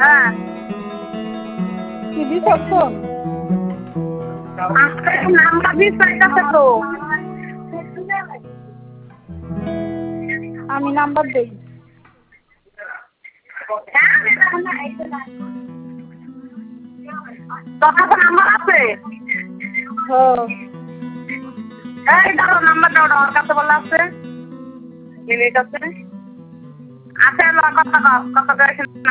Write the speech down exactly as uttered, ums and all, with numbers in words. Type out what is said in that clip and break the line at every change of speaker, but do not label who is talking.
হ্যাঁ
কি দিছো ফোন?
আজকে নাম্বার দিস পাইতাছে তো
আমি নাম্বার দেই।
তোর কাছে নাম্বার আছে?
হ্যাঁ
এই দাও নাম্বারটা ওটা ওর কাছে বলা আছে মিনিট আছে আছে কত কত করে